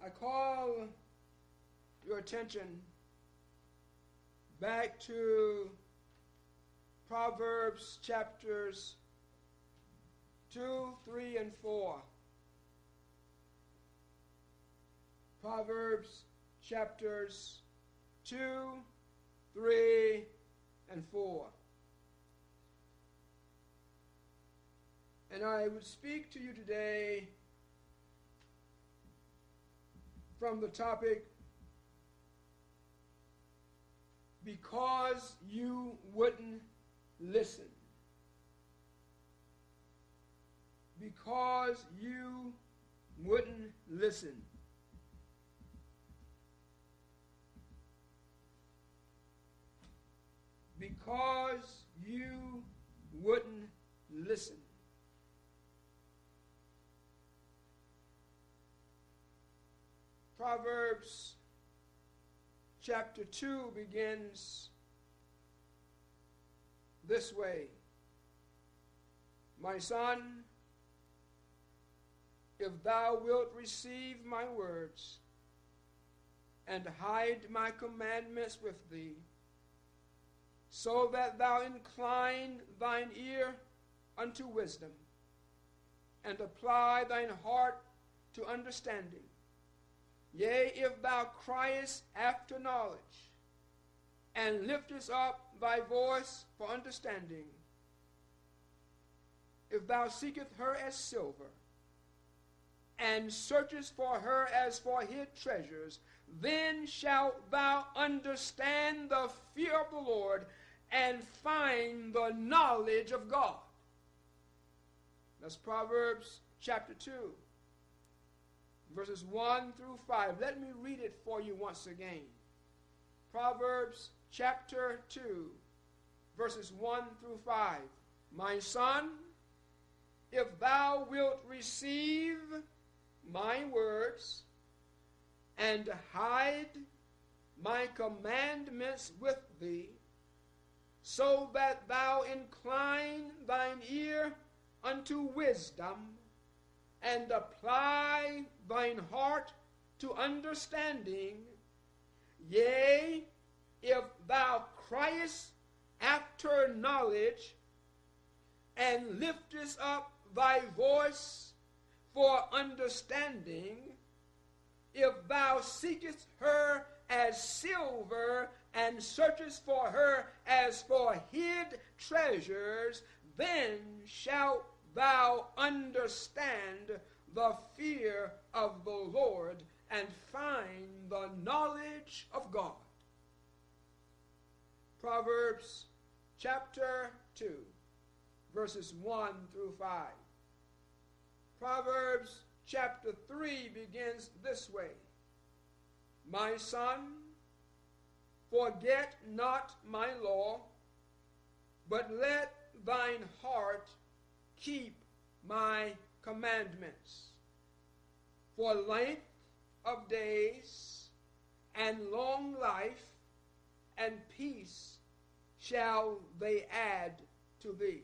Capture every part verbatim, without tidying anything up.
I call your attention back to Proverbs chapters two, three, and four. Proverbs chapters two, three, and four. And I would speak to you today from the topic, because you wouldn't listen. Because you wouldn't listen. Because you wouldn't listen. Proverbs chapter two begins this way. My son, if thou wilt receive my words and hide my commandments with thee, so that thou incline thine ear unto wisdom and apply thine heart to understanding, yea, if thou criest after knowledge, and liftest up thy voice for understanding, if thou seekest her as silver, and searchest for her as for hid treasures, then shalt thou understand the fear of the Lord, and find the knowledge of God. That's Proverbs chapter two. Verses one through five. Let me read it for you once again. Proverbs chapter two, verses one through five. My son, if thou wilt receive my words and hide my commandments with thee, so that thou incline thine ear unto wisdom, and apply thine heart to understanding, yea, if thou criest after knowledge, and liftest up thy voice for understanding, if thou seekest her as silver, and searchest for her as for hid treasures, then shalt thou understand the fear of the Lord, and find the knowledge of God. Proverbs chapter two, verses one through five. Proverbs chapter three begins this way. My son, forget not my law, but let thine heart keep my commandments. For length of days and long life and peace shall they add to thee.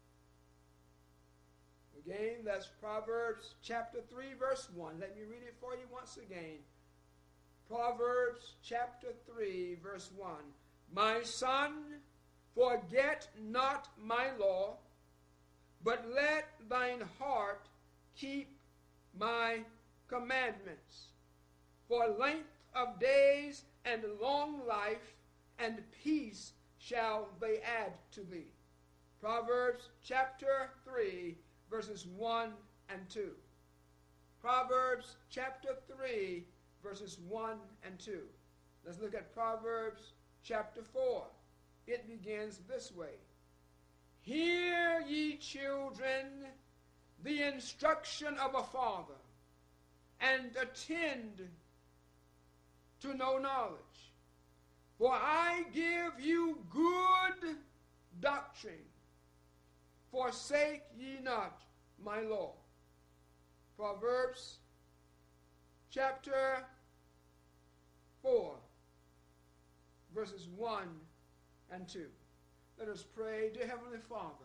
Again, that's Proverbs chapter three, verse one. Let me read it for you once again. Proverbs chapter three, verse one. My son, forget not my law, but let thine heart keep my commandments. For length of days and long life and peace shall they add to thee. Proverbs chapter three, verses one and two. Proverbs chapter three, verses one and two. Let's look at Proverbs chapter four. It begins this way. Hear, ye children, the instruction of a father, and attend to know knowledge. For I give you good doctrine. Forsake ye not my law. Proverbs chapter four, verses one and two. Let us pray. Dear Heavenly Father,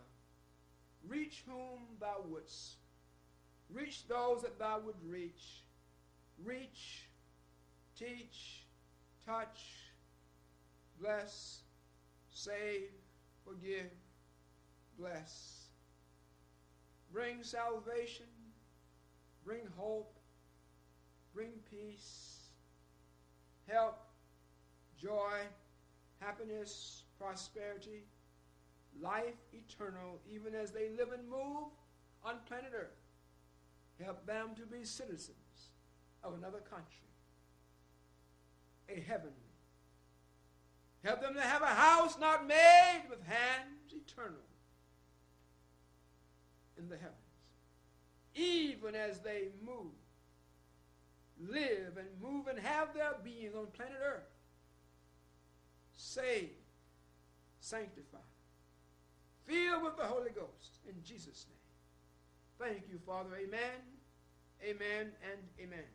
reach whom thou wouldst. Reach those that thou would reach. reach, teach, touch, bless, save, forgive, bless. Bring salvation, bring hope, bring peace, help, joy, happiness, prosperity, life eternal, even as they live and move on planet Earth. Help them to be citizens of another country, a heavenly. Help them to have a house not made with hands, eternal, in the heavens. Even as they move, live and move and have their being on planet Earth. Saved, sanctified, filled with the Holy Ghost, in Jesus' name. Thank you, Father. Amen, amen, and amen.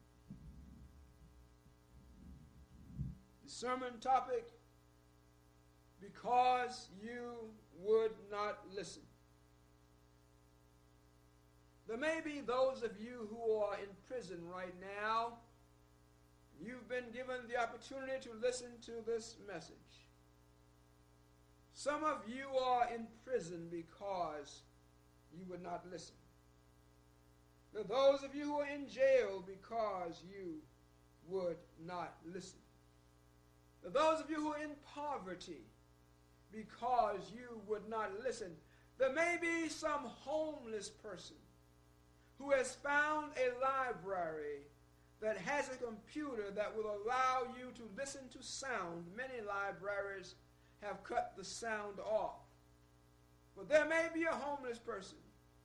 The sermon topic, because you would not listen. There may be those of you who are in prison right now. You've been given the opportunity to listen to this message. Some of you are in prison because you would not listen. There are those of you who are in jail because you would not listen. There are those of you who are in poverty because you would not listen. There may be some homeless person who has found a library that has a computer that will allow you to listen to sound. Many libraries have cut the sound off. But there may be a homeless person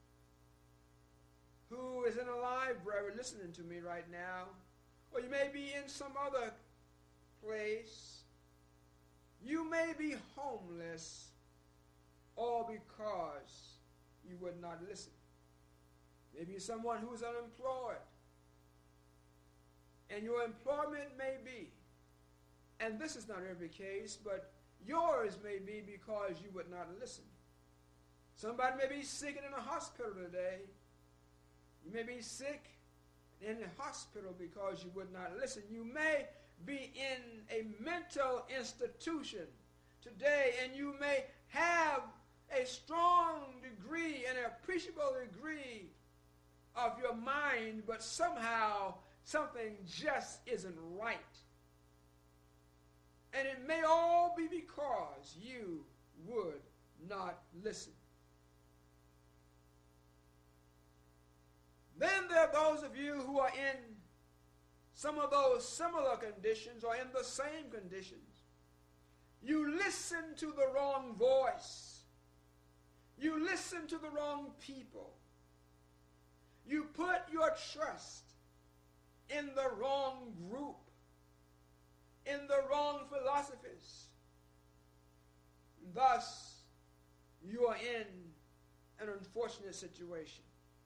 who is in a library listening to me right now, or you may be in some other place. You may be homeless all because you would not listen. Maybe someone who is unemployed, and your employment may be, and this is not every case, but yours may be because you would not listen. Somebody may be sick and in a hospital today. You may be sick in a hospital because you would not listen. You may be in a mental institution today, and you may have a strong degree, an appreciable degree of your mind, but somehow something just isn't right. And it may all be because you would not listen. Then there are those of you who are in some of those similar conditions or in the same conditions. You listen to the wrong voice. You listen to the wrong people. You put your trust in the wrong group, in the wrong philosophies. Thus, you are in an unfortunate situation.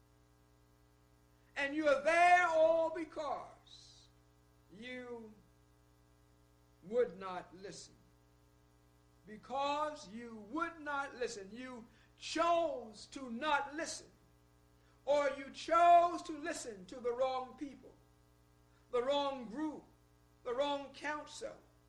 And you are there all because you would not listen. Because you would not listen. You chose to not listen. Or you chose to listen to the wrong people, the wrong group, the wrong counsel.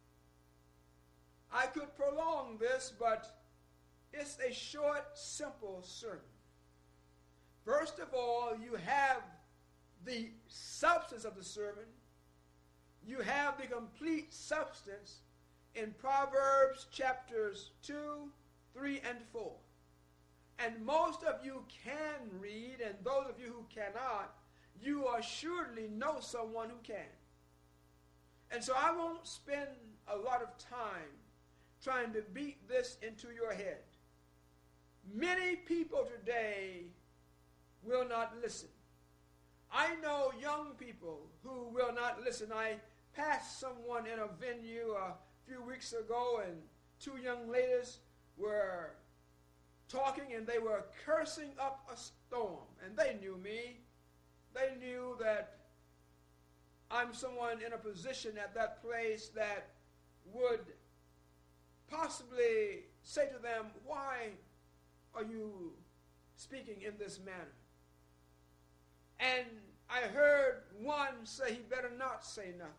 I could prolong this, but it's a short, simple sermon. First of all, you have the substance of the sermon. You have the complete substance in Proverbs chapters two, three, and four. And most of you can read, and those of you who cannot, you assuredly know someone who can. And so I won't spend a lot of time trying to beat this into your head. Many people today will not listen. I know young people who will not listen. I passed someone in a venue a few weeks ago, and two young ladies were talking, and they were cursing up a storm. And they knew me. They knew that I'm someone in a position at that place that would possibly say to them, why are you speaking in this manner? And I heard one say he better not say nothing.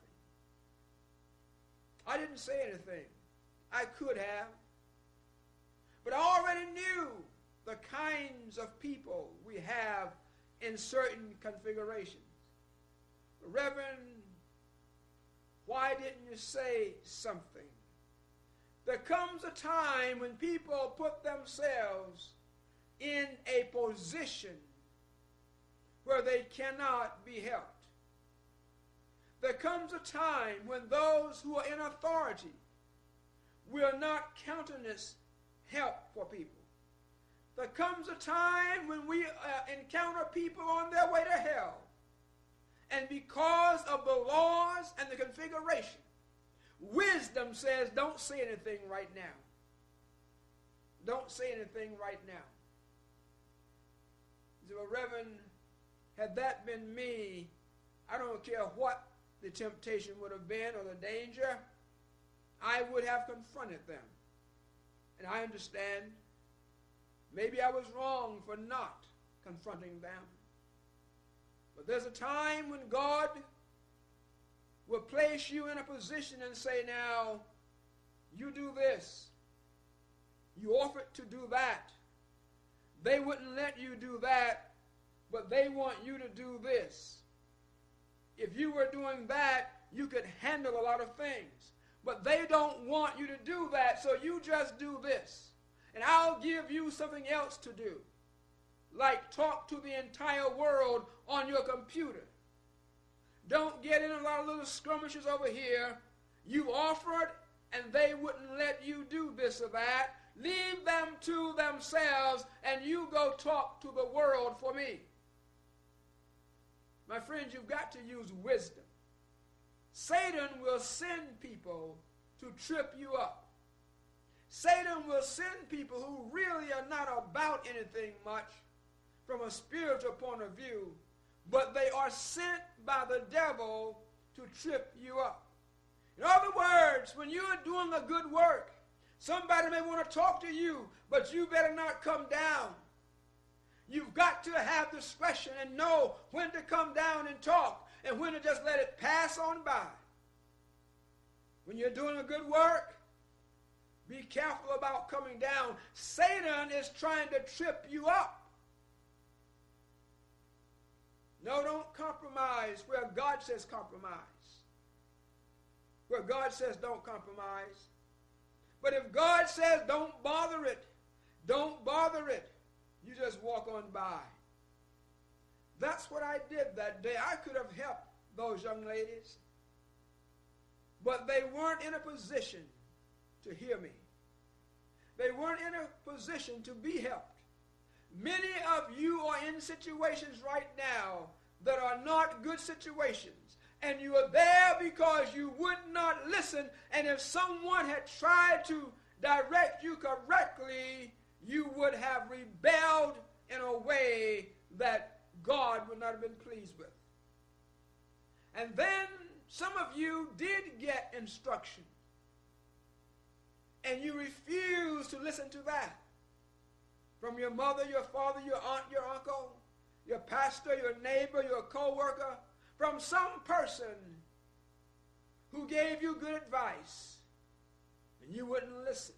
I didn't say anything. I could have. But I already knew the kinds of people we have in certain configurations. Reverend, why didn't you say something? There comes a time when people put themselves in a position where they cannot be helped. There comes a time when those who are in authority will not countenance help for people. There comes a time when we uh, encounter people on their way to hell, and because of the laws and the configuration, wisdom says don't say anything right now. Don't say anything right now. So, Reverend, had that been me, I don't care what the temptation would have been or the danger, I would have confronted them. And I understand, maybe I was wrong for not confronting them. But there's a time when God will place you in a position and say, now, you do this. You offered to do that. They wouldn't let you do that, but they want you to do this. If you were doing that, you could handle a lot of things. But they don't want you to do that, so you just do this. And I'll give you something else to do. Like talk to the entire world on your computer. Don't get in a lot of little skirmishes over here. You offered, and they wouldn't let you do this or that. Leave them to themselves, and you go talk to the world for me. My friends, you've got to use wisdom. Satan will send people to trip you up. Satan will send people who really are not about anything much from a spiritual point of view, but they are sent by the devil to trip you up. In other words, when you're doing a good work, somebody may want to talk to you, but you better not come down. You've got to have discretion and know when to come down and talk and when to just let it pass on by. When you're doing a good work, be careful about coming down. Satan is trying to trip you up. No, don't compromise where God says compromise. Where God says don't compromise. But if God says don't bother it, don't bother it, you just walk on by. That's what I did that day. I could have helped those young ladies, but they weren't in a position to hear me. They weren't in a position to be helped. Many of you are in situations right now that are not good situations, and you are there because you would not listen, and if someone had tried to direct you correctly, you would have rebelled in a way that God would not have been pleased with. And then some of you did get instruction, and you refused to listen to that. From your mother, your father, your aunt, your uncle, your pastor, your neighbor, your co-worker, from some person who gave you good advice, and you wouldn't listen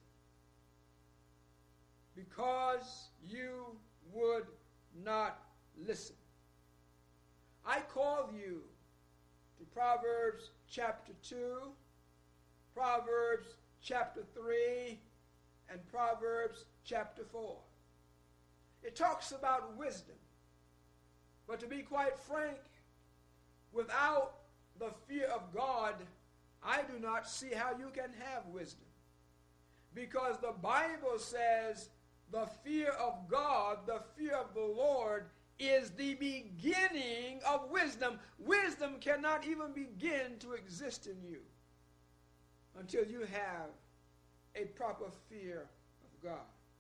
because you would not listen. I call you to Proverbs chapter two, Proverbs chapter three, and Proverbs chapter four. It talks about wisdom. But to be quite frank, without the fear of God, I do not see how you can have wisdom. Because the Bible says the fear of God, the fear of the Lord, is the beginning of wisdom. Wisdom cannot even begin to exist in you until you have a proper fear of God.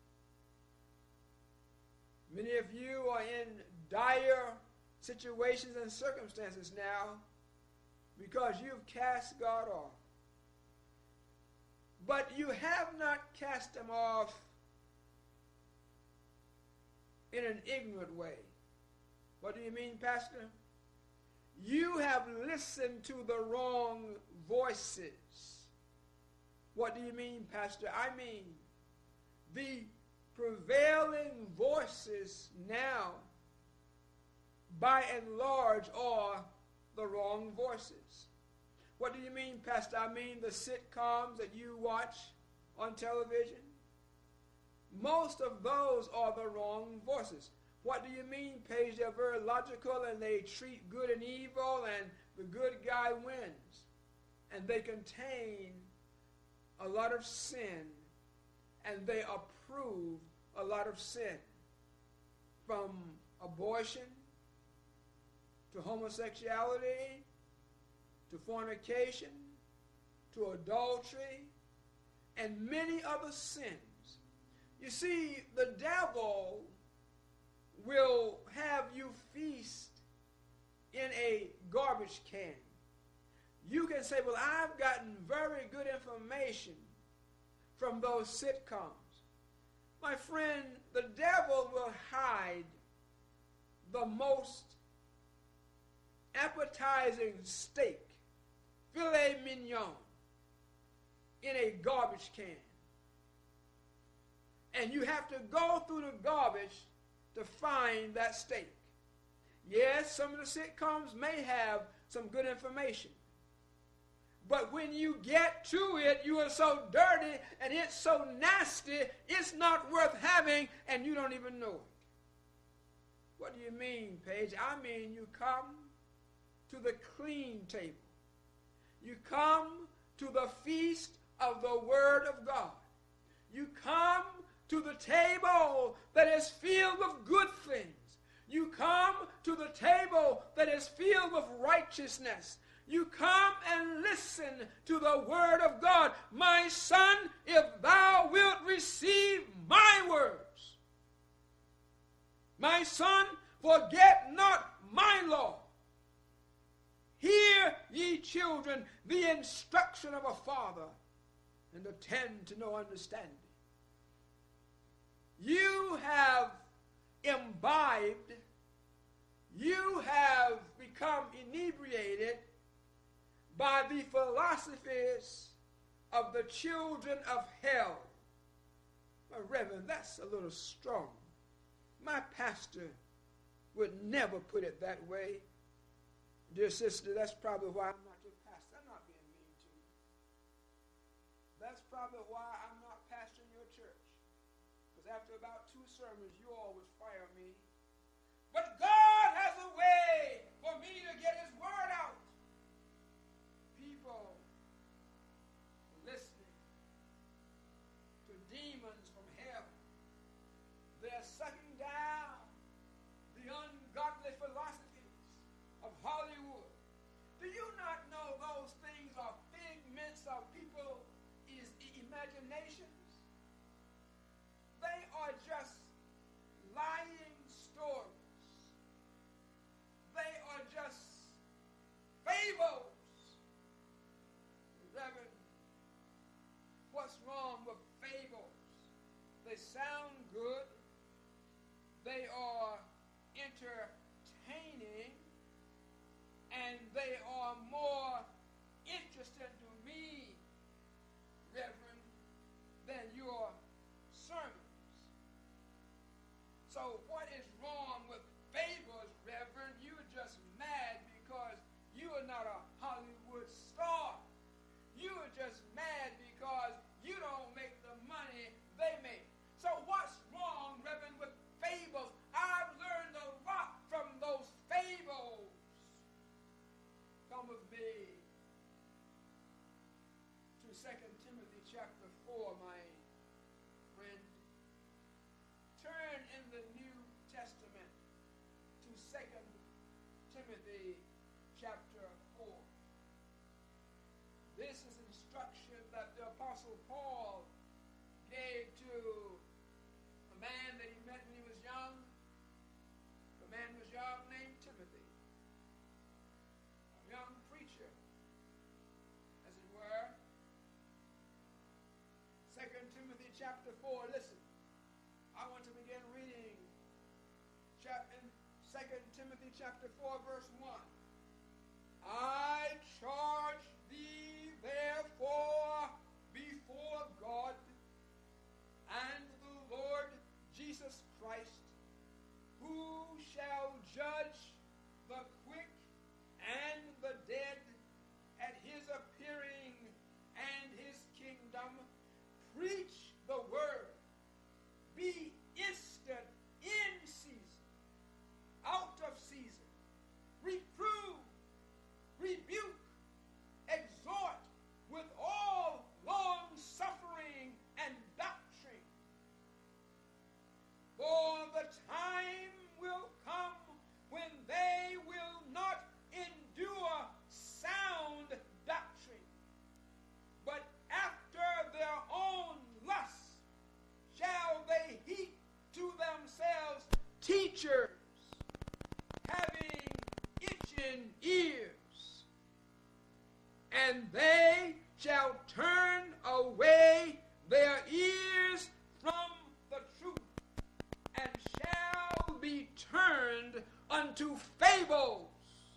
Many of you are in dire situations and circumstances now because you've cast God off. But you have not cast him off in an ignorant way. What do you mean, Pastor? You have listened to the wrong voices. What do you mean, Pastor? I mean, the prevailing voices now, by and large, are the wrong voices. What do you mean, Pastor? I mean the sitcoms that you watch on television. Most of those are the wrong voices. What do you mean, Paige? They're very logical and they treat good and evil and the good guy wins. And they contain a lot of sin and they approve a lot of sin. From abortion to homosexuality to fornication to adultery and many other sins. You see, the devil will have you feast in a garbage can. You can say, well, I've gotten very good information from those sitcoms. My friend, the devil will hide the most appetizing steak, filet mignon, in a garbage can. And you have to go through the garbage to find that steak. Yes, some of the sitcoms may have some good information. But when you get to it, you are so dirty and it's so nasty, it's not worth having and you don't even know it. What do you mean, Paige? I mean you come to the clean table. You come to the feast of the Word of God. You come to the table that is filled with good things. You come to the table that is filled with righteousness. You come and listen to the Word of God. My son, if thou wilt receive my words, my son, forget not my law. Hear, ye children, the instruction of a father, and attend to no understanding. You have imbibed, you have become inebriated by the philosophies of the children of hell. My Reverend, that's a little strong. My pastor would never put it that way. Dear sister, that's probably why I'm not your pastor. I'm not being mean to you. That's probably why I'm not pastoring your church. Because after about two sermons, you all would fire me. But God has a way for me to get his word out. People listening to demons from hell. They're sucking down the ungodly philosophies of Hollywood. Do you not know those things are figments of people's imaginations? They are just lying stories. They are just fables. Reverend, what's wrong with fables? They sound good. They are entertaining. And they are more interesting to me, Reverend, than your sermons. So what is wrong with fables, Reverend? You're just mad because you are not a Hollywood star. You are just mad because you don't make the money they make. So what's wrong, Reverend, with fables? I've learned a lot from those fables. Come with me to Second Timothy chapter four, my friend. Turn in the New Testament to Second Timothy chapter four. This is instruction that the Apostle Paul gave to a man that he met when he was young. The man was young, named Timothy. A young preacher, as it were. Second Timothy chapter four, listen. I want to begin reading chapter, Second Timothy chapter four, verse one. I charge thee therefore before God and the Lord Jesus Christ, who shall judge the quick and the dead at his appearing and his kingdom. Preach the word. Be instant in season, out of season. Reprove, rebuke, exhort with all long suffering and doctrine. For the time will come when they will not endure sound doctrine, but after their own lusts shall they heap to themselves teachers having itching ears, and they shall turn away their ears from the truth, and shall be turned unto fables.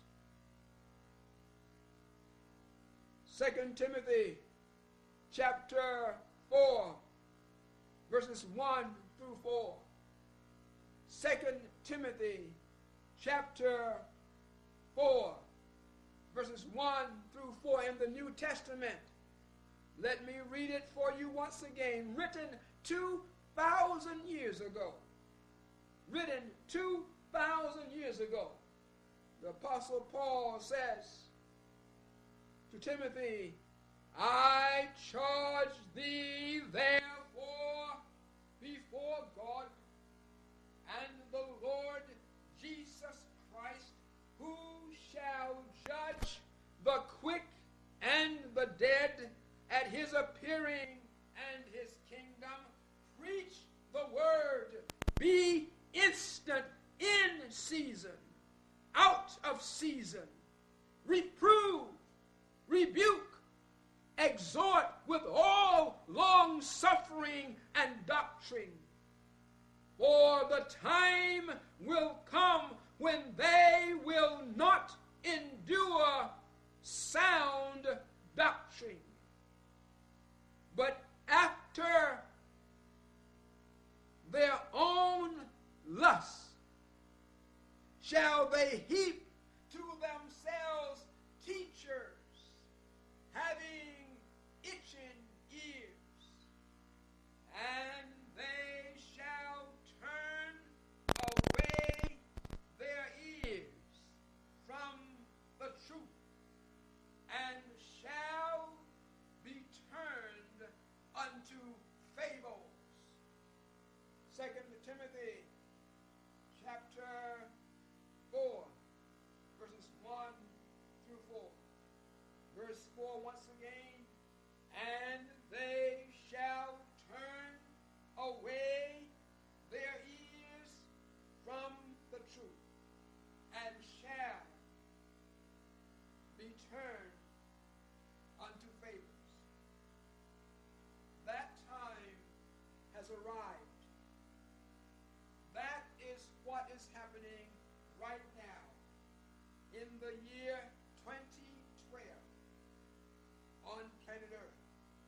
Second Timothy chapter four, verses one through four. Second Timothy chapter four, verses one through four in the New Testament. Let me read it for you once again. Written two thousand years ago. Written two thousand years ago. The Apostle Paul says to Timothy, I charge thee therefore before God and the Lord Jesus Christ, who shall judge the quick and the dead at his appearing and his kingdom. Preach the word. Be instant in season, out of season. Reprove, rebuke, exhort with all long suffering and doctrine. For the time will come when they will not endure sound doctrine, but after their own lusts shall they heap to themselves teachers having itching ears, and they shall turn away their ears from the truth, and shall be turned unto fables. Second Timothy chapter four, verses one through four. Verse four once again, and they shall turn away their ears from the truth, and shall be turned unto fables. That time has arrived. That is what is happening right now in the year twenty twelve on planet Earth,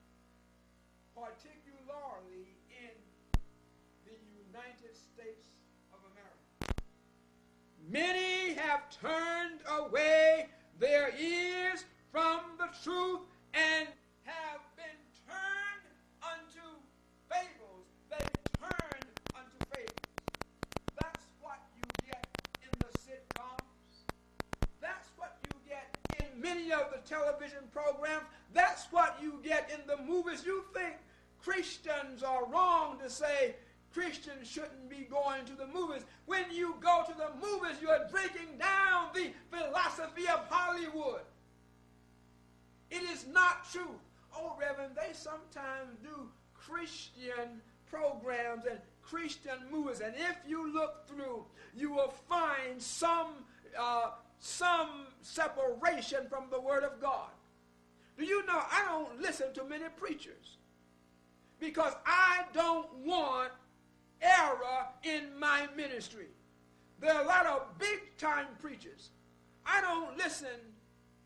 particularly in the United States of America. Many have turned away their ears from the truth and have been turned unto fables. They've turned unto fables. That's what you get in the sitcoms. That's what you get in many of the television programs. That's what you get in the movies. You think Christians are wrong to say Christians shouldn't be going to the movies. When you go to the movies, you're breaking down the philosophy of Hollywood. It is not true. Oh, Reverend, they sometimes do Christian programs and Christian movies, and if you look through, you will find some uh, some separation from the Word of God. Do you know, I don't listen to many preachers because I don't want error in my ministry. There are a lot of big-time preachers. I don't listen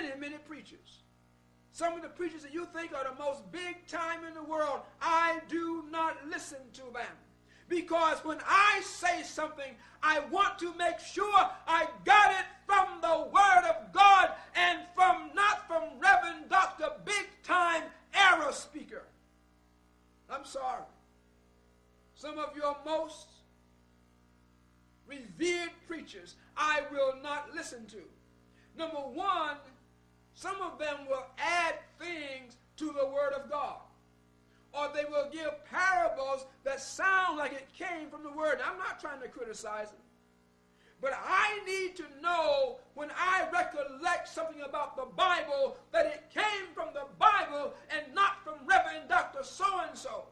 many, many preachers. Some of the preachers that you think are the most big time in the world, I do not listen to them. Because when I say something, I want to make sure I got it from the Word of God and from not from Reverend Doctor Big Time Error Speaker. I'm sorry. Some of your most revered preachers I will not listen to. Number one, some of them will add things to the Word of God. Or they will give parables that sound like it came from the Word. I'm not trying to criticize them. But I need to know when I recollect something about the Bible that it came from the Bible and not from Reverend Doctor So-and-so.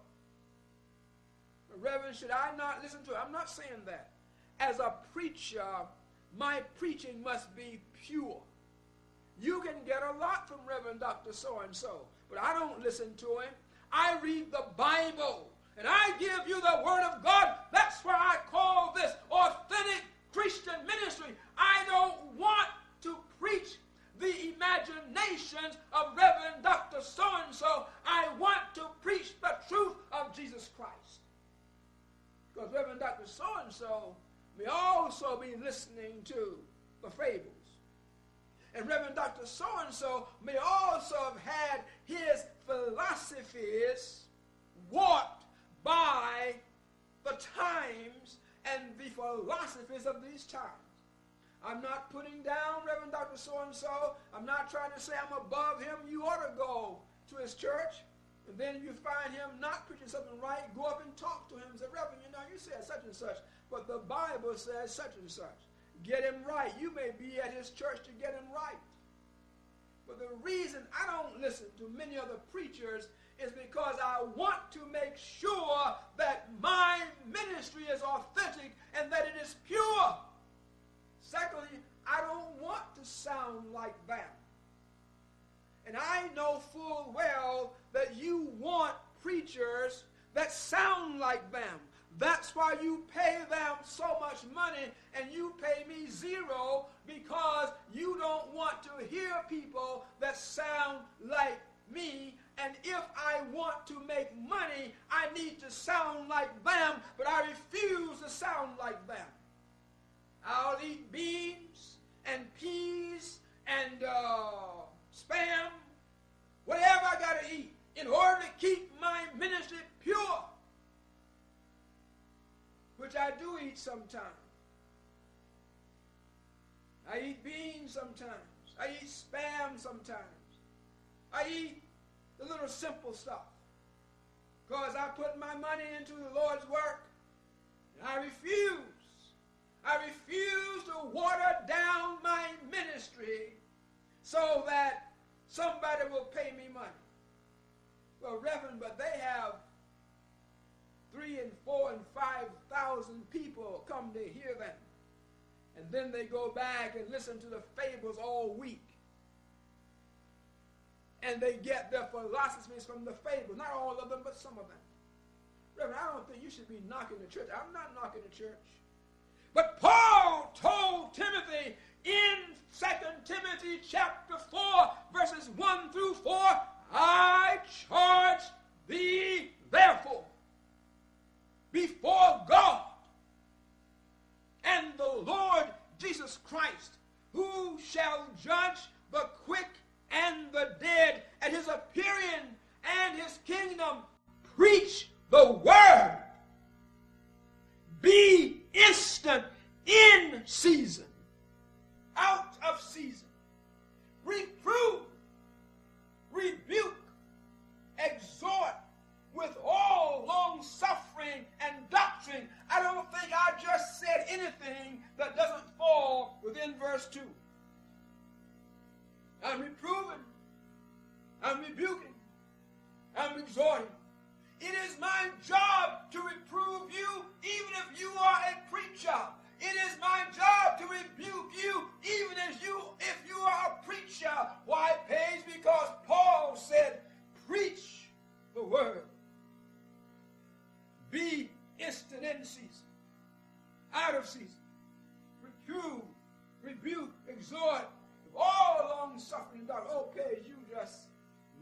Reverend, should I not listen to it? I'm not saying that. As a preacher, my preaching must be pure. You can get a lot from Reverend Doctor So-and-so, but I don't listen to him. I read the Bible, and I give you the Word of God. That's why I call this authentic Christian ministry. I don't want to preach the imaginations of Reverend Doctor So-and-so. I want to preach the truth of Jesus Christ. Because Reverend Doctor So-and-so may also be listening to the fables. And Reverend Doctor So-and-so may also have had his philosophies warped by the times and the philosophies of these times. I'm not putting down Reverend Doctor So-and-so. I'm not trying to say I'm above him. You ought to go to his church, and then you find him not preaching something right, go up and talk to him and say, Reverend, you know, you said such and such, but the Bible says such and such. Get him right. You may be at his church to get him right. But the reason I don't listen to many other preachers is because I want to make sure that my ministry is authentic and that it is pure. Secondly, I don't want to sound like them. And I know full well that you want preachers that sound like them. That's why you pay them so much money and you pay me zero, because you don't want to hear people that sound like me. And if I want to make money, I need to sound like them, but I refuse to sound like them. I'll eat beans and peas and uh, spam, whatever I got to eat, in order to keep my ministry pure, which I do eat sometimes. I eat beans sometimes. I eat spam sometimes. I eat the little simple stuff because I put my money into the Lord's work, and I refuse. I refuse to water down my ministry so that somebody will pay me money. Well, Reverend, but they have three and four and five thousand people come to hear them. And then they go back and listen to the fables all week. And they get their philosophies from the fables. Not all of them, but some of them. Reverend, I don't think you should be knocking the church. I'm not knocking the church. But Paul told Timothy in Second Timothy chapter four, verses one through four, I charge thee therefore before God and the Lord Jesus Christ, who shall judge the quick and the dead at his appearing and his kingdom. Preach the word. Be instant in season, out of season. Reprove, rebuke, exhort with all long suffering and doctrine. I don't think I just said anything that doesn't fall within verse two. I'm reproving, I'm rebuking, I'm exhorting. It is my job to reprove you even if you are a preacher. It is my job to rebuke you even as you if you are a preacher. Why, Paige? Because Paul said, preach the word. Be instant in season, out of season. Reprove, rebuke, exhort, with all long suffering.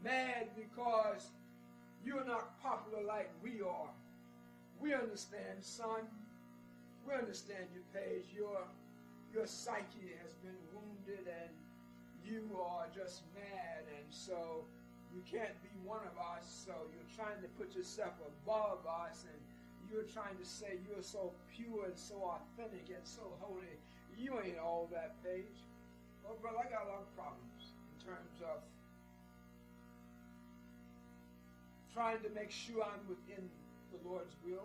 mad because you're not popular like we are. We understand, son. We understand you, Paige. Your, your psyche has been wounded and you are just mad, and so you can't be one of us, so you're trying to put yourself above us, and you're trying to say you're so pure and so authentic and so holy. You ain't all that, Paige. Well, brother, I got a lot of problems in terms of trying to make sure I'm within the Lord's will.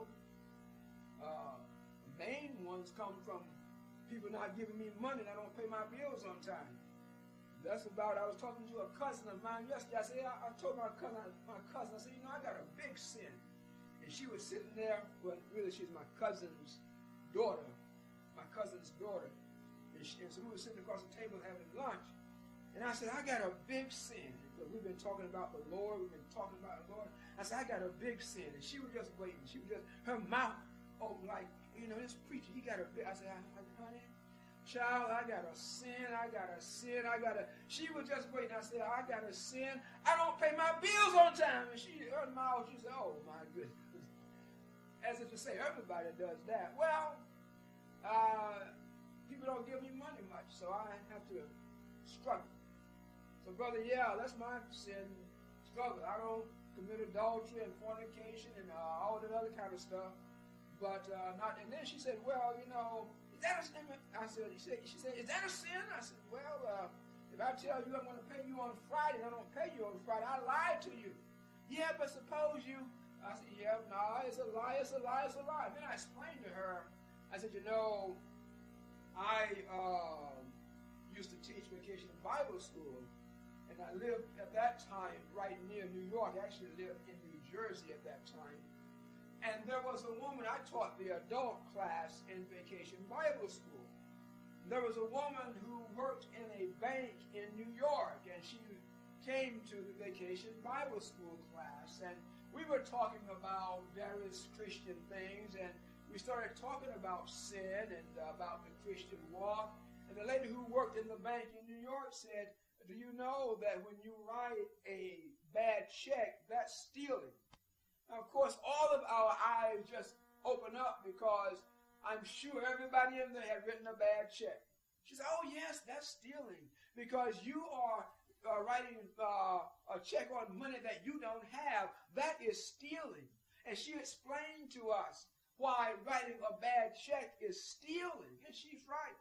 Uh, the main ones come from people not giving me money and I don't pay my bills on time. That's about, I was talking to a cousin of mine yesterday. I said, I, I told my cousin, my cousin, I said, you know, I got a big sin. And she was sitting there, well, really, she's my cousin's daughter, my cousin's daughter. And, she, and so we were sitting across the table having lunch. And I said, I got a big sin. Because we've been talking about the Lord. We've been talking about the Lord. I said, I got a big sin. And she was just waiting. She was just, her mouth open like, you know, this preacher, he got a big, I said, honey, child, I got a sin, I got a sin, I got a, she was just waiting. I said, I got a sin. I don't pay my bills on time. And she, her mouth, she said, oh my goodness. As if to say, everybody does that. Well, uh, people don't give me money much, so I have to struggle. So brother, yeah, that's my sin, struggle. I don't commit adultery and fornication and uh, all that other kind of stuff. But uh, not, and then she said, well, you know, is that a sin? I said, she said, she said, is that a sin? I said, well, uh, if I tell you I'm going to pay you on Friday and I don't pay you on Friday, I lied to you. Yeah, but suppose you, I said, yeah, no, nah, it's a lie, it's a lie, it's a lie. Then I explained to her, I said, you know, I uh, used to teach vacation Bible school, and I lived at that time right near New York. I actually lived in New Jersey at that time. And there was a woman, I taught the adult class in vacation Bible school. There was a woman who worked in a bank in New York, and she came to the vacation Bible school class, and we were talking about various Christian things, and we started talking about sin and uh, about the Christian walk. And the lady who worked in the bank in New York said, do you know that when you write a bad check, that's stealing? Now, of course, all of our eyes just open up because I'm sure everybody in there had written a bad check. She said, oh, yes, that's stealing because you are uh, writing uh, a check on money that you don't have. That is stealing. And she explained to us why writing a bad check is stealing. And she's right.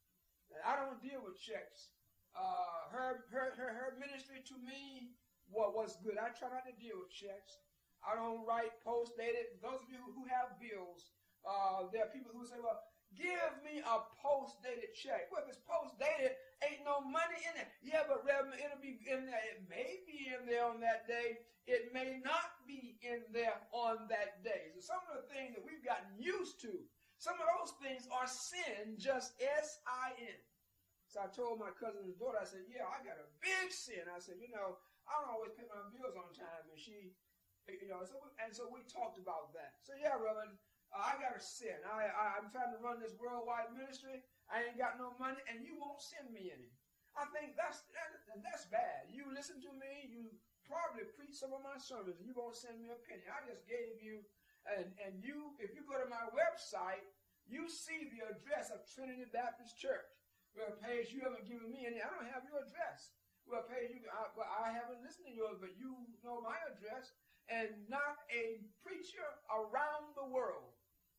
And I don't deal with checks. Uh, her, her, her, her ministry to me was, was good. I try not to deal with checks. I don't write post-dated. Those of you who have bills, uh, there are people who say, well, give me a post-dated check. Well, if it's post-dated, ain't no money in it. Yeah, but Reverend, it'll be in there. It may be in there on that day. It may not be in there on that day. So some of the things that we've gotten used to, some of those things are sin, just S I N. So I told my cousin's daughter, I said, yeah, I got a big sin. I said, you know, I don't always pay my bills on time. And she, you know, so we, and so we talked about that. So yeah, Reverend, uh, I got a sin. I, I, I'm trying to run this worldwide ministry. I ain't got no money, and you won't send me any. I think that's that, that's bad. You listen to me, you probably preach some of my sermons, and you won't send me a penny. I just gave you, and, and you, if you go to my website, you see the address of Trinity Baptist Church. Well, Paige, you haven't given me any. I don't have your address. Well, Paige, you, I, well, I haven't listened to yours, but you know my address. And not a preacher around the world,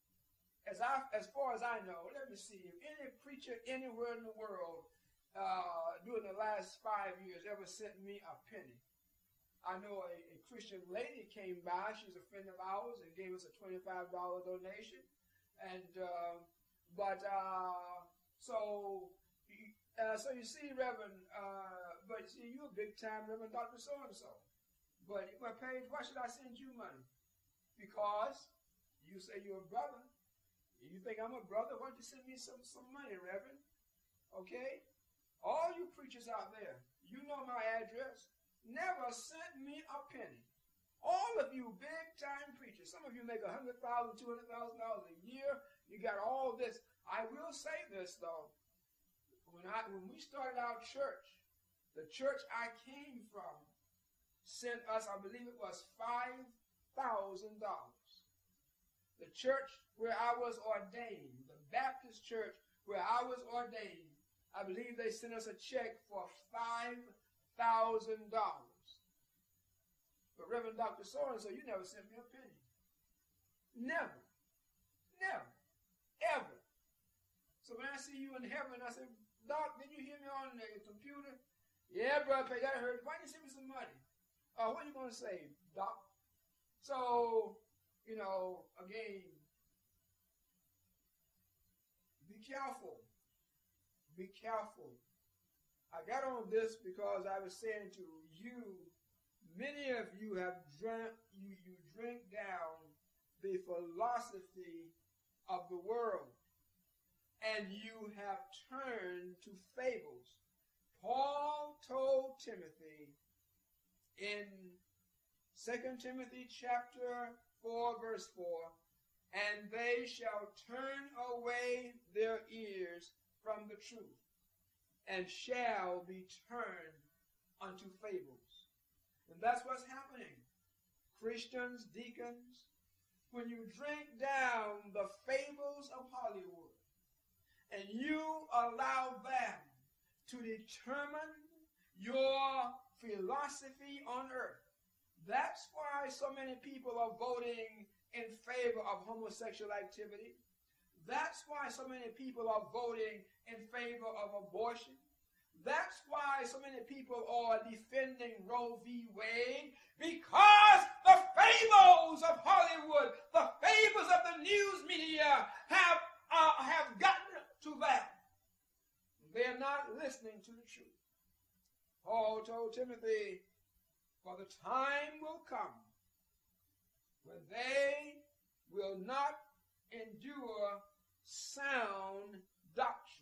as I, as far as I know, let me see, if any preacher anywhere in the world uh, during the last five years ever sent me a penny. I know a, a Christian lady came by. She's a friend of ours and gave us a twenty-five dollar donation. And uh, but uh, so uh, so you see, Reverend, uh, but see, you're a big time Reverend Doctor So and So. But, well, Paige, why should I send you money? Because you say you're a brother. You think I'm a brother? Why don't you send me some, some money, Reverend? Okay? All you preachers out there, you know my address. Never send me a penny. All of you big-time preachers, some of you make one hundred thousand dollars, two hundred thousand dollars a year. You got all this. I will say this, though. When, I, when we started our church, the church I came from sent us, I believe it was five thousand dollars. The church where I was ordained, the Baptist church where I was ordained, I believe they sent us a check for five thousand dollars. But Reverend Doctor So-and-so, you never sent me a penny. Never. Never. Ever. So when I see you in heaven, I say, Doc, did you hear me on the computer? Yeah, brother, Page, I heard. Why didn't you send me some money? Uh, what are you going to say, Doc? So, you know, again, be careful. Be careful. I got on this because I was saying to you, many of you have drunk, you, you drink down the philosophy of the world, and you have turned to fables. Paul told Timothy in Second Timothy chapter four, verse four, and they shall turn away their ears from the truth, and shall be turned unto fables. And that's what's happening. Christians, deacons, when you drink down the fables of Hollywood, and you allow them to determine your philosophy on earth, that's why so many people are voting in favor of homosexual activity. That's why so many people are voting in favor of abortion. That's why so many people are defending Roe v. Wade, because the fables of Hollywood, the fables of the news media have, uh, have gotten to them. They're not listening to the truth. Paul told Timothy, for the time will come when they will not endure sound doctrine,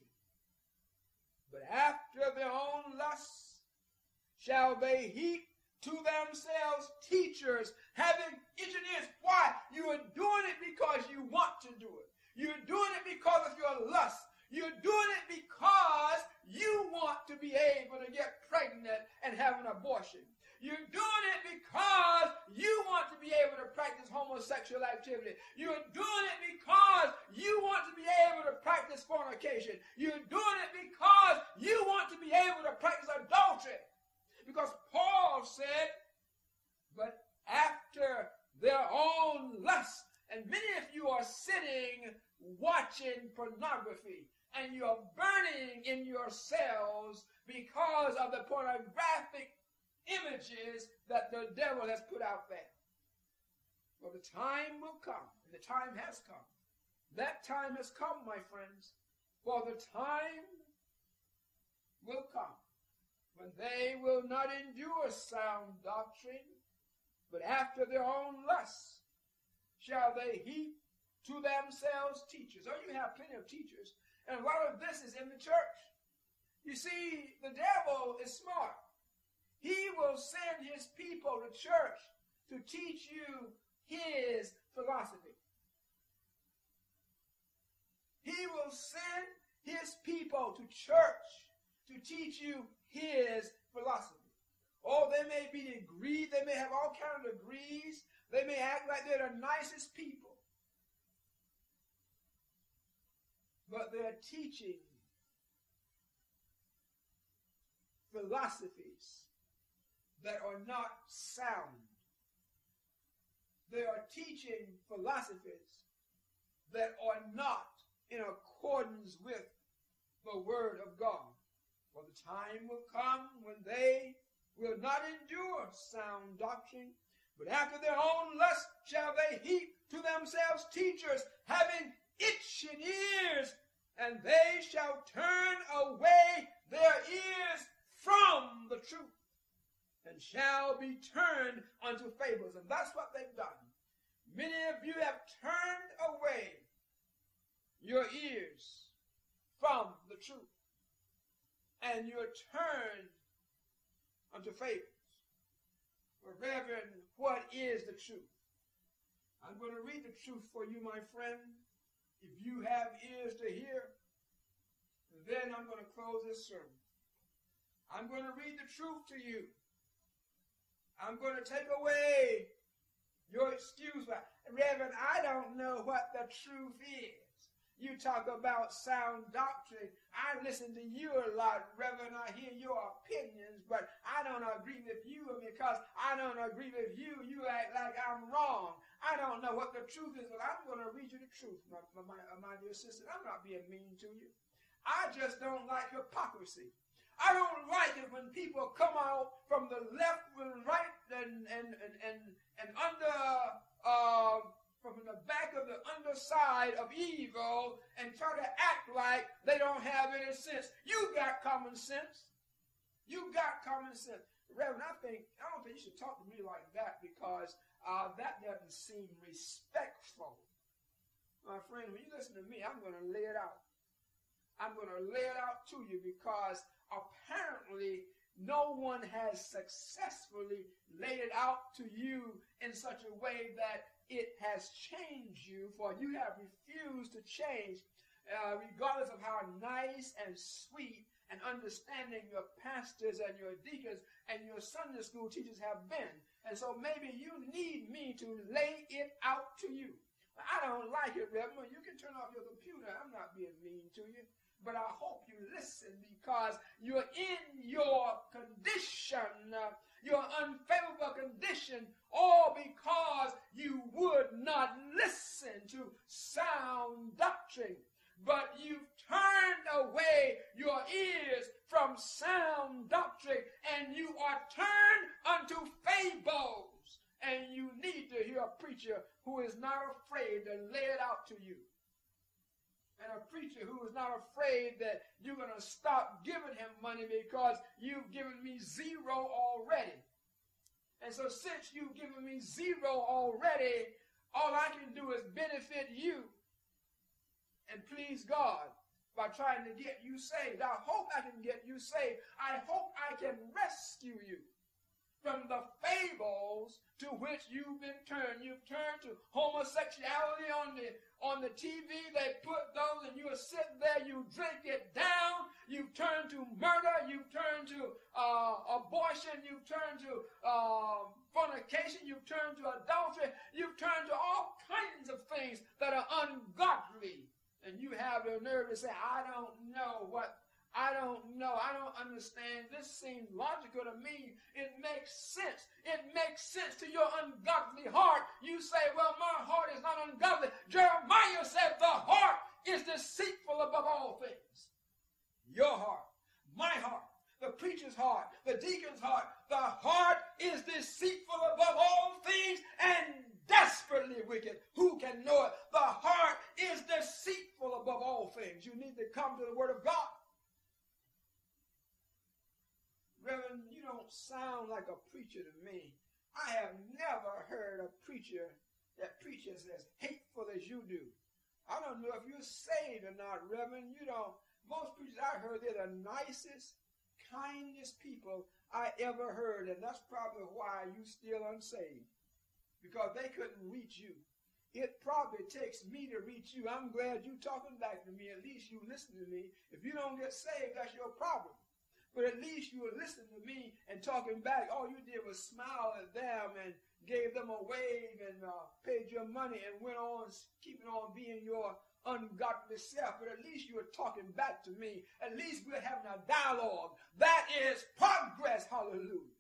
but after their own lusts shall they heap to themselves teachers having itching ears. Why? You are doing it because you want to do it. You're doing it because of your lust. You're doing it because you want to be able to get pregnant and have an abortion. You're doing it because you want to be able to practice homosexual activity. You're doing it because you want to be able to practice fornication. You're doing it because you want to be able to practice adultery. Because Paul said, but after their own lust, and many of you are sitting watching pornography, and you're burning in your cells because of the pornographic images that the devil has put out there. Well, the time will come, and the time has come. That time has come, my friends, for the time will come when they will not endure sound doctrine, but after their own lusts shall they heap to themselves teachers. Oh, you have plenty of teachers, and a lot of this is in the church. You see, the devil is smart. He will send his people to church to teach you his philosophy. He will send his people to church to teach you his philosophy. Oh, they may be degreed, they may have all kinds of degrees, they may act like they're the nicest people, but they're teaching philosophies that are not sound. They are teaching philosophies that are not in accordance with the Word of God. For the time will come when they will not endure sound doctrine, but after their own lust shall they heap to themselves teachers having itching ears, and they shall turn away their ears from the truth, and shall be turned unto fables. And that's what they've done. Many of you have turned away your ears from the truth, and you're turned unto fables. Well, Reverend, what is the truth? I'm going to read the truth for you, my friend. If you have ears to hear, then I'm going to close this sermon. I'm going to read the truth to you. I'm going to take away your excuse. Reverend, I don't know what the truth is. You talk about sound doctrine. I listen to you a lot, Reverend. I hear your opinions, but I don't agree with you, and because I don't agree with you, you act like I'm wrong. I don't know what the truth is, but I'm going to read you the truth, my, my, my dear sister. I'm not being mean to you. I just don't like hypocrisy. I don't like it when people come out from the left and right and and and and, and under uh, from the back of the underside of evil and try to act like they don't have any sense. You got common sense. You got common sense. Reverend, I think I don't think you should talk to me like that, because uh, that doesn't seem respectful. My friend, when you listen to me, I'm going to lay it out. I'm going to lay it out to you, because apparently no one has successfully laid it out to you in such a way that it has changed you, for you have refused to change, uh, regardless of how nice and sweet and understanding your pastors and your deacons and your Sunday school teachers have been. And so maybe you need me to lay it out to you. I don't like it, Reverend. You can turn off your computer. I'm not being mean to you. But I hope you listen, because you're in your condition, uh, your unfavorable condition, all because you would not listen to sound doctrine. But you've turned away your ears from sound doctrine, and you are turned unto fables. And you need to hear a preacher who is not afraid to lay it out to you. And a preacher who is not afraid that you're going to stop giving him money because you've given me zero already. And so since you've given me zero already, all I can do is benefit you and please God by trying to get you saved. I hope I can get you saved. I hope I can rescue you from the fables to which you've been turned. You've turned to homosexuality on the on the T V. They put those, and you sit there, you drink it down. You've turned to murder. You've turned to uh, abortion. You've turned to uh, fornication. You've turned to adultery. You've turned to all kinds of things that are ungodly. And you have the nerve to say, I don't know what I don't know. I don't understand. This seems logical to me. It makes sense. It makes sense to your ungodly heart. You say, well, my heart is not ungodly. Jeremiah said the heart is deceitful above all things. Your heart, my heart, the preacher's heart, the deacon's heart, the heart is deceitful above all things and desperately wicked. Who can know it? The heart is deceitful above all things. You need to come to the Word of God. Reverend, you don't sound like a preacher to me. I have never heard a preacher that preaches as hateful as you do. I don't know if you're saved or not, Reverend. You don't. Most preachers I heard, they're the nicest, kindest people I ever heard, and that's probably why you still unsaved, because they couldn't reach you. It probably takes me to reach you. I'm glad you're talking back to me. At least you listen to me. If you don't get saved, that's your problem. But at least you were listening to me and talking back. All you did was smile at them and gave them a wave and uh, paid your money and went on keeping on being your ungodly self. But at least you were talking back to me. At least we're having a dialogue. That is progress. Hallelujah.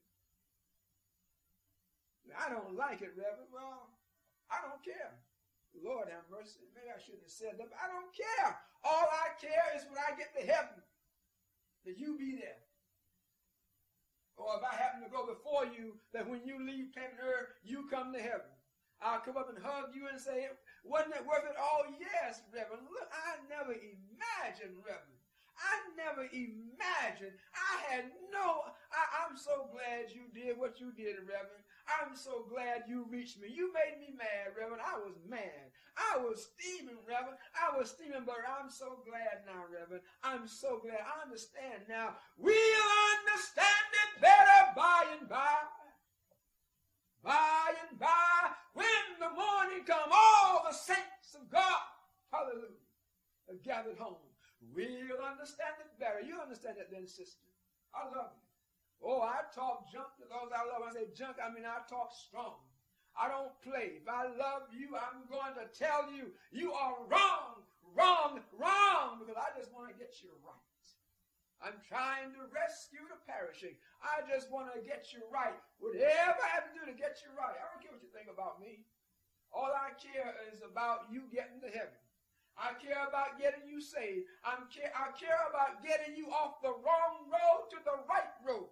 I don't like it, Reverend. Well, I don't care. Lord have mercy. Maybe I shouldn't have said that, but I don't care. All I care is when I get to heaven, that you be there. Or if I happen to go before you, that when you leave planet Earth, you come to heaven. I'll come up and hug you and say, wasn't it worth it? Oh, yes, Reverend. Look, I never imagined, Reverend. I never imagined. I had no, I, I'm so glad you did what you did, Reverend. I'm so glad you reached me. You made me mad, Reverend. I was mad. I was steaming, Reverend. I was steaming, but I'm so glad now, Reverend. I'm so glad. I understand now. We'll understand it better by and by. By and by, when the morning come, all the saints of God, hallelujah, are gathered home. We'll understand it better. You understand it then, sister. I love you. Oh, I talk junk to those I love. When I say junk, I mean I talk strong. I don't play. If I love you, I'm going to tell you, you are wrong, wrong, wrong, because I just want to get you right. I'm trying to rescue the perishing. I just want to get you right. Whatever I have to do to get you right. I don't care what you think about me. All I care is about you getting to heaven. I care about getting you saved. I'm care, I care about getting you off the wrong road to the right road.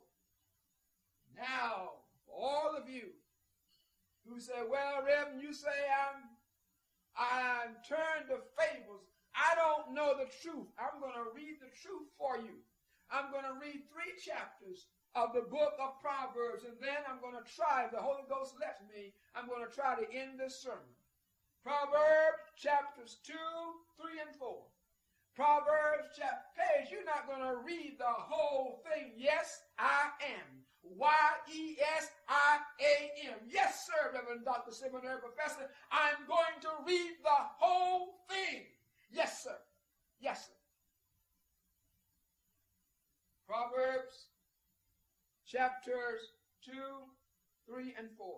Now, for all of you who say, well, Reverend, you say I'm, I'm turned to fables. I don't know the truth. I'm going to read the truth for you. I'm going to read three chapters of the book of Proverbs, and then I'm going to try, if the Holy Ghost lets me, I'm going to try to end this sermon. Proverbs chapters two, three, and four. Proverbs chapter page, you're not going to read the whole thing. Yes, I am. Y E S I A M. Yes, sir, Reverend Doctor Seminary Professor. I'm going to read the whole thing. Yes, sir. Yes, sir. Proverbs chapters two, three, and four.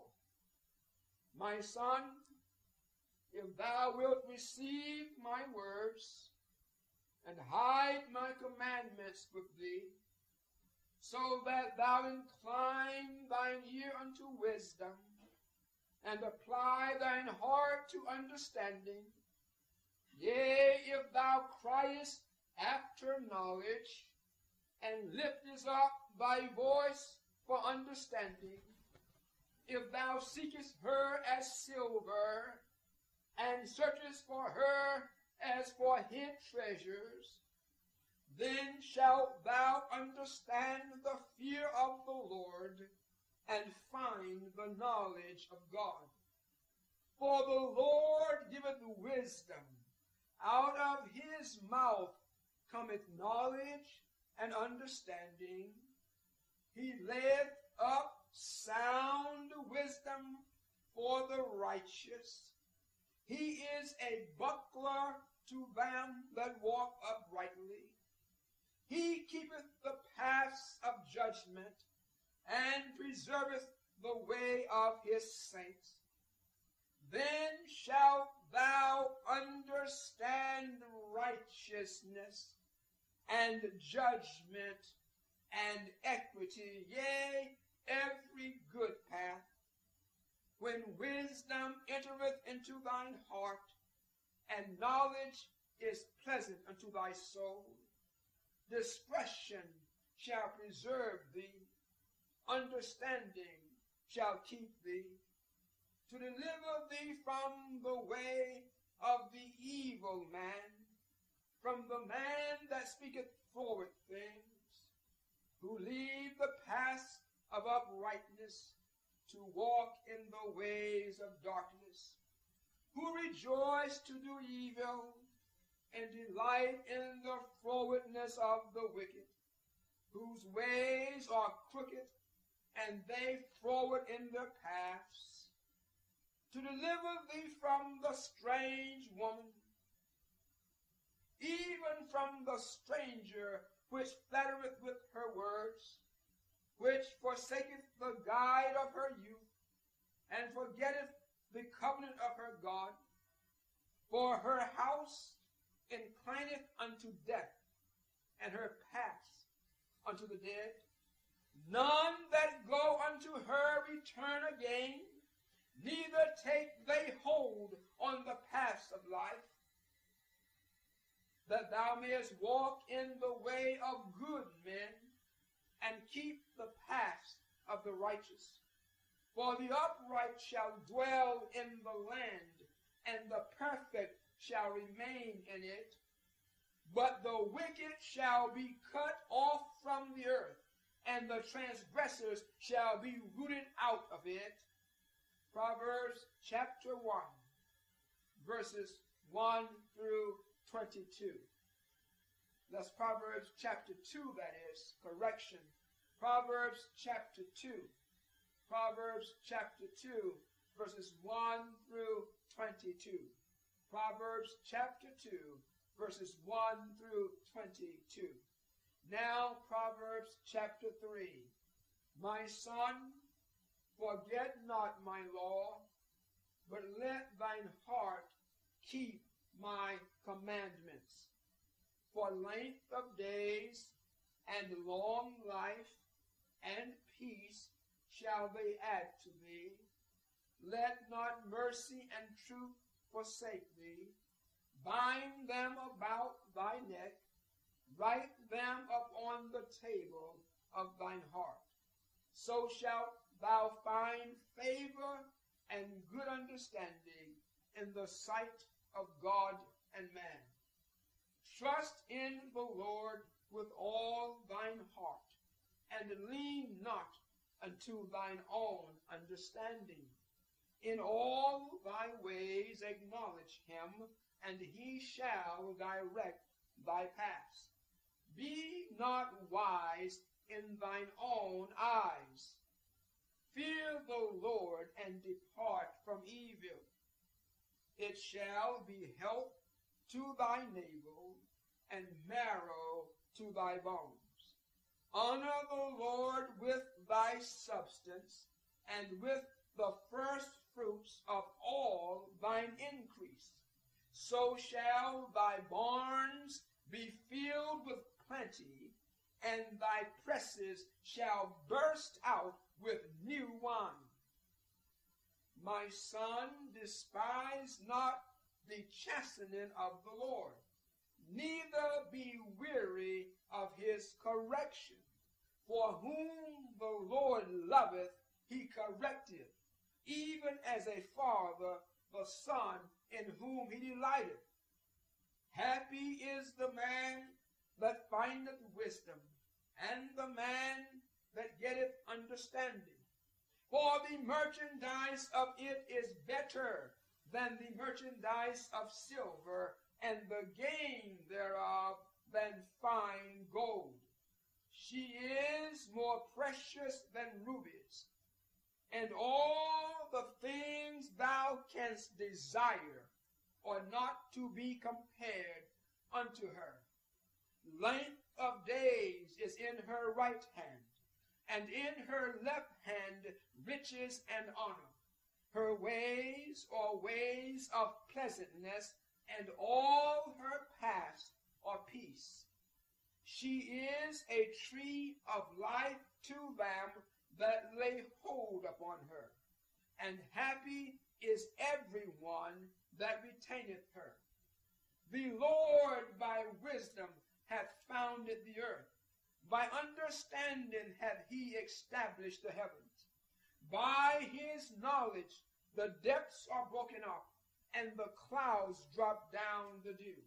My son, if thou wilt receive my words and hide my commandments with thee, so that thou incline thine ear unto wisdom, and apply thine heart to understanding. Yea, if thou criest after knowledge, and liftest up thy voice for understanding, if thou seekest her as silver, and searchest for her as for hid treasures, then shalt thou understand the fear of the Lord, and find the knowledge of God. For the Lord giveth wisdom, out of his mouth cometh knowledge and understanding. He layeth up sound wisdom for the righteous. He is a buckler to them that walk uprightly. He keepeth the paths of judgment, and preserveth the way of his saints. Then shalt thou understand righteousness, and judgment, and equity, yea, every good path. When wisdom entereth into thine heart, and knowledge is pleasant unto thy soul, discretion shall preserve thee, understanding shall keep thee, to deliver thee from the way of the evil man, from the man that speaketh forward things, who leave the paths of uprightness, to walk in the ways of darkness, who rejoice to do evil, and delight in the frowardness of the wicked, whose ways are crooked, and they froward in their paths, to deliver thee from the strange woman, even from the stranger which flattereth with her words, which forsaketh the guide of her youth, and forgetteth the covenant of her God. For her house inclineth unto death, and her paths unto the dead. None that go unto her return again, neither take they hold on the paths of life, that thou mayest walk in the way of good men, and keep the paths of the righteous. For the upright shall dwell in the land, and the perfect shall remain in it. But the wicked shall be cut off from the earth, and the transgressors shall be rooted out of it. Proverbs chapter one, verses one through twenty-two. That's Proverbs chapter two, that is, correction. Proverbs chapter two. Proverbs chapter two, verses one through twenty-two. Proverbs chapter two, verses one through twenty-two. Now Proverbs chapter three, My son, forget not my law, but let thine heart keep my commandments. For length of days and long life and peace shall they add to thee. Let not mercy and truth forsake thee. Bind them about thy neck, write them upon the table of thine heart. So shalt thou find favor and good understanding in the sight of God and man. Trust in the Lord with all thine heart, and lean not unto thine own understanding. In all thy ways acknowledge him, and he shall direct thy paths. Be not wise in thine own eyes. Fear the Lord and depart from evil. It shall be health to thy navel and marrow to thy bones. Honor the Lord with thy substance, and with the first fruits of all thine increase. So shall thy barns be filled with plenty, and thy presses shall burst out with new wine. My son, despise not the chastening of the Lord, neither be weary of his correction. For whom the Lord loveth, he correcteth, even as a father the son in whom he delighteth. Happy is the man that findeth wisdom, and the man that getteth understanding. For the merchandise of it is better than the merchandise of silver, and the gain thereof than fine gold. She is more precious than rubies, and all the things thou canst desire are not to be compared unto her. Length of days is in her right hand, and in her left hand riches and honor. Her ways are ways of pleasantness, and all her paths are peace. She is a tree of life to them that lay hold upon her, and happy is everyone that retaineth her. The Lord by wisdom hath founded the earth, by understanding hath he established the heavens. By his knowledge the depths are broken up, and the clouds drop down the dew.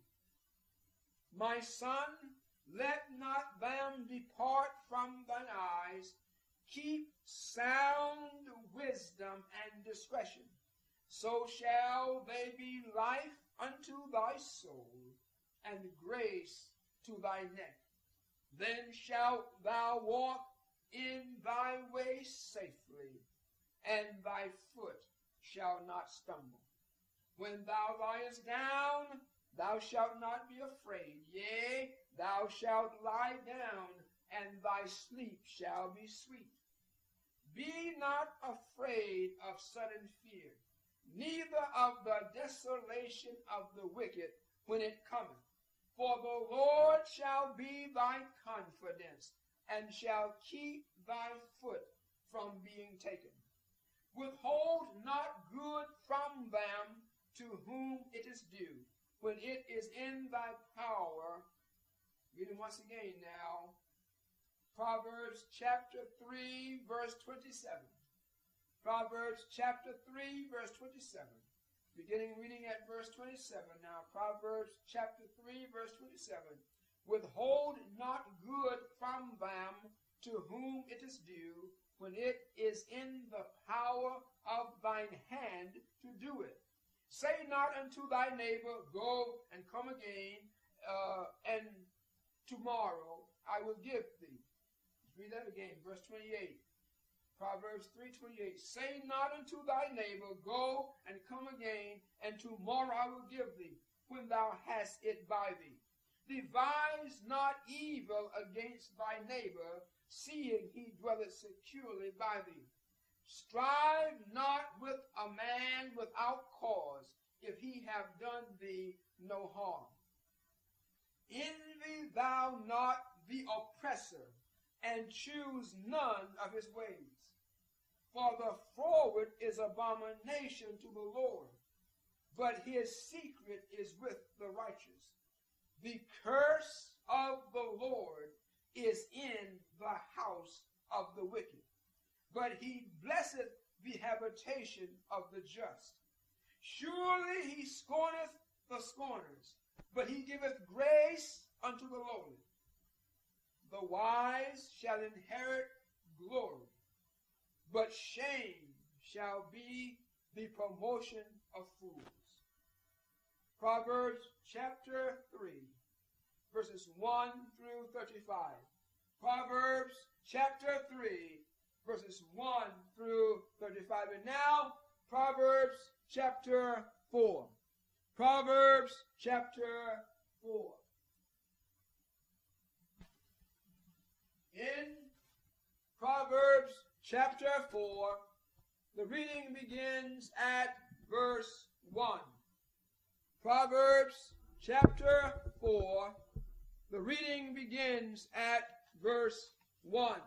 My son, let not them depart from thine eyes. Keep sound wisdom and discretion. So shall they be life unto thy soul, and grace to thy neck. Then shalt thou walk in thy way safely, and thy foot shall not stumble. When thou liest down, thou shalt not be afraid. Yea, thou shalt lie down, and thy sleep shall be sweet. Be not afraid of sudden fear, neither of the desolation of the wicked when it cometh. For the Lord shall be thy confidence, and shall keep thy foot from being taken. Withhold not good from them to whom it is due, when it is in thy power. Reading once again now. Proverbs chapter three, verse twenty-seven. Proverbs chapter three, verse twenty-seven. Beginning reading at verse twenty-seven now. Proverbs chapter three, verse twenty-seven. Withhold not good from them to whom it is due, when it is in the power of thine hand to do it. Say not unto thy neighbor, go and come again, uh, and tomorrow I will give thee. Let's read that again, verse twenty-eight. Proverbs three twenty-eight. Say not unto thy neighbor, go and come again, and tomorrow I will give thee, when thou hast it by thee. Devise not evil against thy neighbor, seeing he dwelleth securely by thee. Strive not with a man without cause, if he have done thee no harm. Envy thou not the oppressor, and choose none of his ways. For the froward is abomination to the Lord, but his secret is with the righteous. The curse of the Lord is in the house of the wicked, but he blesseth the habitation of the just. Surely he scorneth the scorners, but he giveth grace unto the lowly. The wise shall inherit glory, but shame shall be the promotion of fools. Proverbs chapter three, verses one through thirty-five. Proverbs chapter three, verses one through thirty-five. And now, Proverbs chapter four. Proverbs chapter four. In Proverbs chapter four, the reading begins at verse one. Proverbs chapter four, the reading begins at verse one.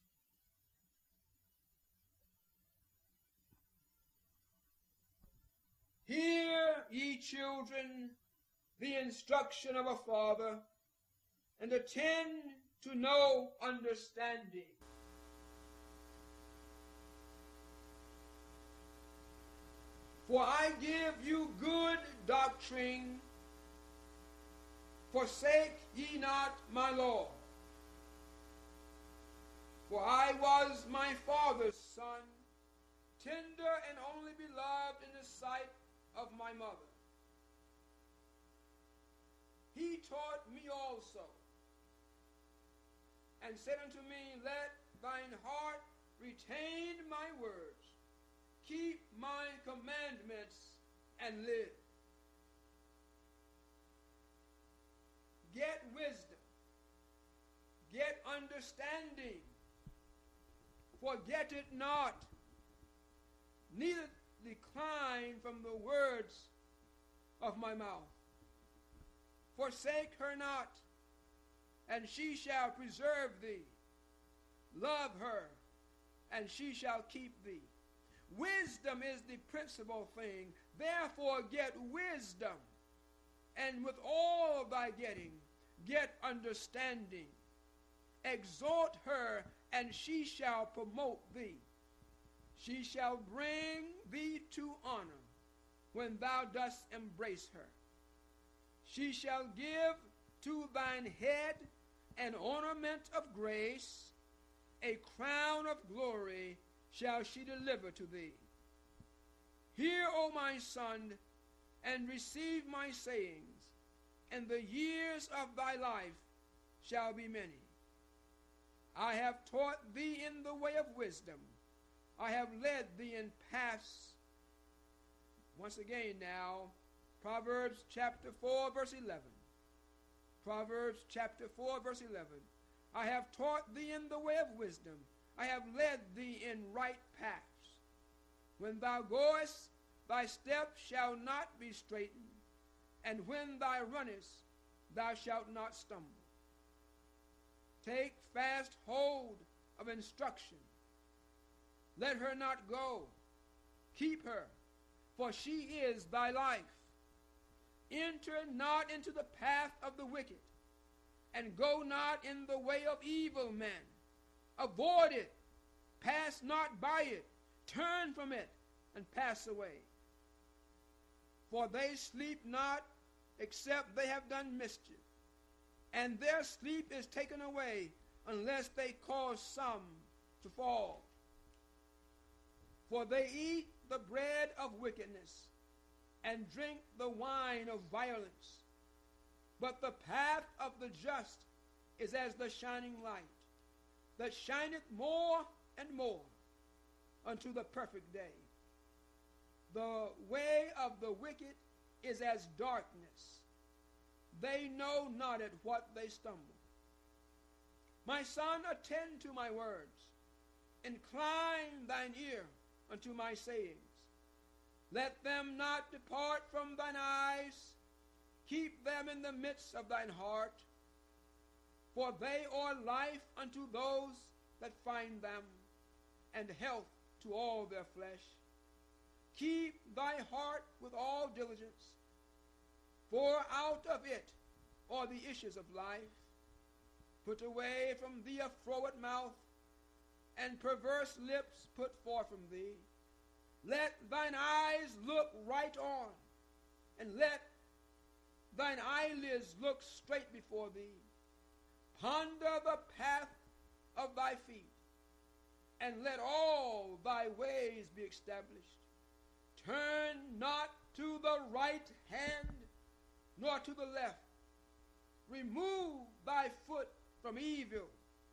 Hear, ye children, the instruction of a father, and attend to know understanding. For I give you good doctrine. Forsake ye not my law. For I was my father's son, tender and only beloved in the sight of my mother. He taught me also, and said unto me, let thine heart retain my words, keep my commandments, and live. Get wisdom, get understanding, forget it not, neither decline from the words of my mouth. Forsake her not, and she shall preserve thee. Love her, and she shall keep thee. Wisdom is the principal thing. Therefore get wisdom, and with all thy getting, get understanding. Exhort her, and she shall promote thee. She shall bring thee to honor when thou dost embrace her. She shall give to thine head an ornament of grace, a crown of glory shall she deliver to thee. Hear, O my son, and receive my sayings, and the years of thy life shall be many. I have taught thee in the way of wisdom. I have led thee in paths. Once again now, Proverbs chapter four, verse eleven. Proverbs chapter four, verse eleven. I have taught thee in the way of wisdom. I have led thee in right paths. When thou goest, thy steps shall not be straitened, and when thou runnest, thou shalt not stumble. Take fast hold of instruction. Let her not go. Keep her, for she is thy life. Enter not into the path of the wicked, and go not in the way of evil men. Avoid it. Pass not by it. Turn from it, and pass away. For they sleep not, except they have done mischief, and their sleep is taken away, unless they cause some to fall. For they eat the bread of wickedness, and drink the wine of violence. But the path of the just is as the shining light, that shineth more and more unto the perfect day. The way of the wicked is as darkness. They know not at what they stumble. My son, attend to my words. Incline thine ear unto my sayings. Let them not depart from thine eyes. Keep them in the midst of thine heart. For they are life unto those that find them, and health to all their flesh. Keep thy heart with all diligence, for out of it are the issues of life. Put away from thee a froward mouth, and perverse lips put forth from thee. Let thine eyes look right on, and let thine eyelids look straight before thee. Ponder the path of thy feet, and let all thy ways be established. Turn not to the right hand, nor to the left. Remove thy foot from evil.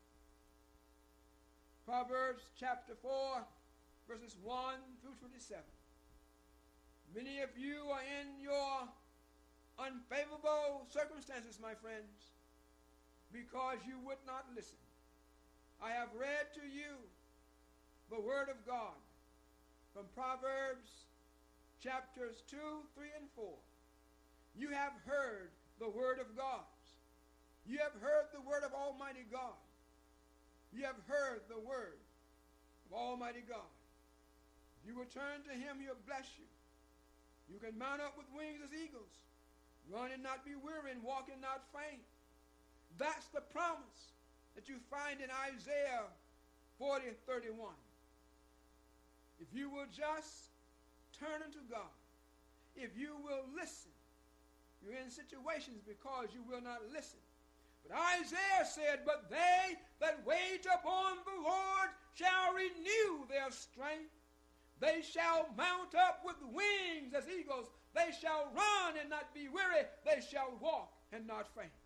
Proverbs chapter four, verses one through twenty-seven. Many of you are in your unfavorable circumstances, my friends, because you would not listen. I have read to you the word of God from Proverbs chapters two, three, and four. You have heard the word of God. You have heard the word of Almighty God. You have heard the word of Almighty God. If you will turn to him, he'll bless you. You can mount up with wings as eagles, run and not be weary, and walk and not faint. That's the promise that you find in Isaiah forty, thirty-one. If you will just turn unto God, if you will listen, you're in situations because you will not listen. But Isaiah said, but they that wait upon the Lord shall renew their strength. They shall mount up with wings as eagles. They shall run and not be weary. They shall walk and not faint.